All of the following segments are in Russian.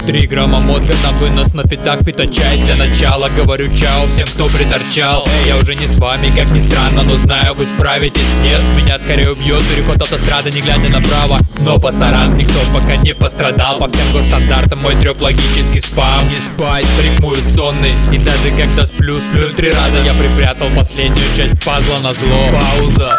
3 грамма мозга на вынос, на фитах фиточай. Для начала говорю чао всем, кто приторчал. Я уже не с вами, как ни странно, но знаю, вы справитесь. Нет, меня скорее убьет переход автострады, не глядя направо. Но пасаран никто пока не пострадал. По всем госстандартам мой трёп логический спам. Не спать, рифмую сонный, и даже когда сплю 3 раза. Я припрятал последнюю часть пазла на зло. Пауза.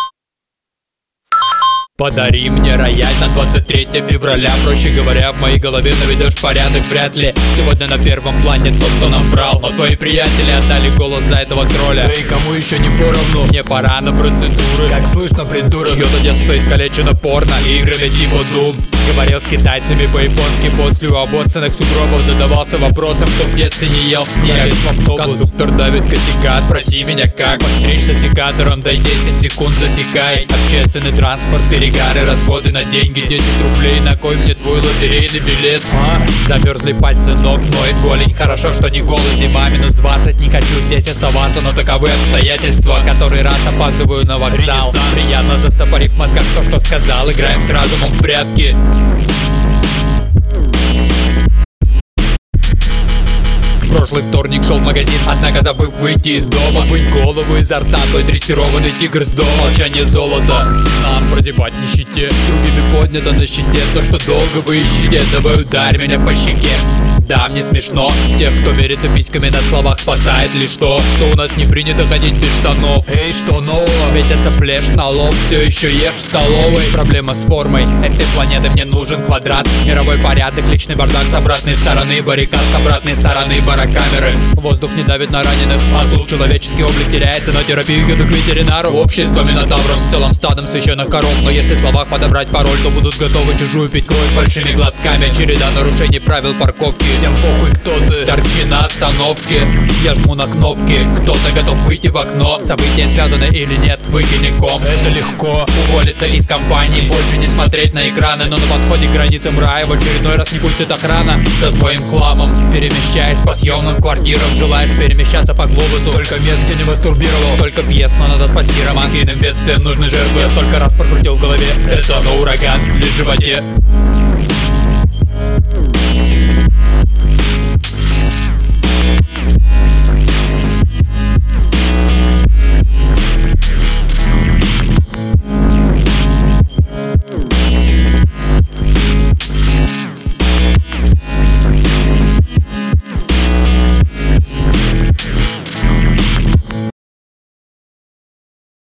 Подари мне рояль на 23 февраля. Проще говоря, в моей голове наведешь порядок вряд ли. Сегодня на первом плане тот, кто нам врал. Но твои приятели отдали голос за этого тролля. Да и кому еще не поровну, мне пора на процедуры. Как слышно, придурок, чье-то детство искалечено порно. Игры ведь его дум. Говорил с китайцами по-японски после у обоссанных сугробов. Задавался вопросом, кто в детстве не ел снег. Кондуктор давит косяка, спроси меня как. Подстричься секатором, дай 10 секунд засекай. Общественный транспорт, перегары, расходы на деньги, 10 рублей, на кой мне твой лотерейный билет? Замерзли пальцы ног, ноет голень. Хорошо, что не голый, зима -20. Не хочу здесь оставаться, но таковы обстоятельства. Который раз опаздываю на вокзал. Приятно застопорив в мозгах то, что сказал. Играем с разумом в прятки. Прошлый вторник шел в магазин, однако забыв выйти из дома. Вынь голову изо рта, твой дрессированный тигр с дома. Молчание золота, нам прозябать в нищете. Другими поднято на щите то, что долго вы ищете. Давай ударь меня по щеке. Да, мне смешно. Тех, кто мерится письками на словах, спасает лишь то, что у нас не принято ходить без штанов. Эй, что нового? Светится плешь на лоб, все еще ешь в столовой. Проблема с формой этой планеты, мне нужен квадрат. Мировой порядок, личный бардак с обратной стороны баррикад, с обратной стороны барокамеры. Воздух не давит на раненых, а тут человеческий облик теряется. Но терапию еду к ветеринару. Общество минотавров с целым стадом священных коров. Но если в словах подобрать пароль, то будут готовы чужую пить кровь большими глотками. Череда нарушений правил парковки. Всем похуй, кто ты, торчи на остановке. Я жму на кнопки, кто-то готов выйти в окно. События связаны или нет, выкини ком. Это легко, уволиться из компании, больше не смотреть на экраны. Но на подходе к границам рая в очередной раз не пустит охрана. За своим хламом, перемещаясь по съемным квартирам. Желаешь перемещаться по глобусу, столько мест, где не мастурбировал. Столько пьес, но надо спасти роман. Стихийным бедствием нужны жертвы. Я столько раз прокрутил в голове. Это но ураган лишь в животе.